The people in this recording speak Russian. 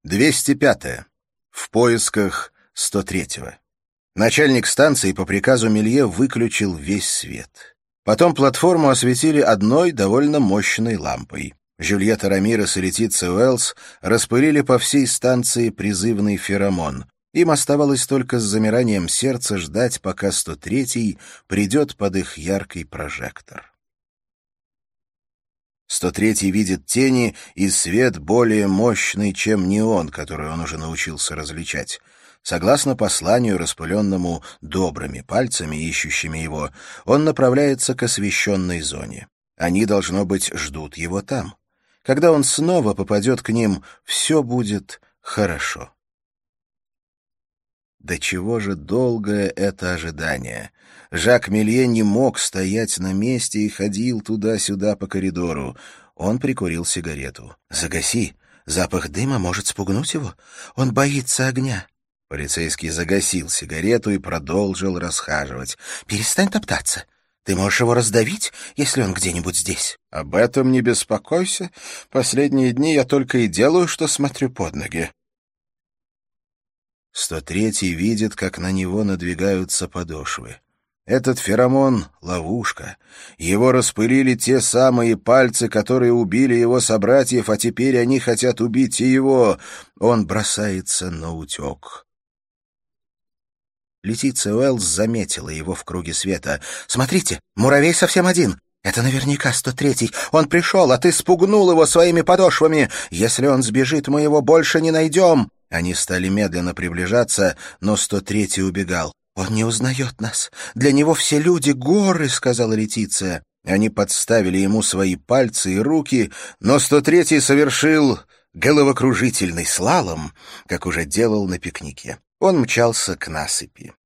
205. В поисках 103-го. Начальник станции по приказу Мелье выключил весь свет. Потом платформу осветили одной довольно мощной лампой. Жюльетта Рамирес и Летиция Уэллс распылили по всей станции призывный феромон. Им оставалось только с замиранием сердца ждать, пока 103-й придет под их яркий прожектор. 103-й видит тени и свет более мощный, чем неон, который он уже научился различать. Согласно посланию, распыленному добрыми пальцами, ищущими его, он направляется к освещенной зоне. Они, должно быть, ждут его там. Когда он снова попадет к ним, все будет хорошо. До чего же долгое это ожидание! Жак Мелье не мог стоять на месте и ходил туда-сюда по коридору. Он прикурил сигарету. «Загаси! Запах дыма может спугнуть его. Он боится огня». Полицейский загасил сигарету и продолжил расхаживать. «Перестань топтаться. Ты можешь его раздавить, если он где-нибудь здесь». «Об этом не беспокойся. Последние дни я только и делаю, что смотрю под ноги». 103-й видит, как на него надвигаются подошвы. Этот феромон — ловушка. Его распылили те самые пальцы, которые убили его собратьев, а теперь они хотят убить и его. Он бросается наутек. Летиция Уэллс заметила его в круге света. «Смотрите, муравей совсем один. Это наверняка 103-й. Он пришел, а ты спугнул его своими подошвами. Если он сбежит, мы его больше не найдем». Они стали медленно приближаться, но 103-й убегал. «Он не узнает нас. Для него все люди — горы», — сказала Летиция. Они подставили ему свои пальцы и руки, но 103-й совершил головокружительный слалом, как уже делал на пикнике. Он мчался к насыпи.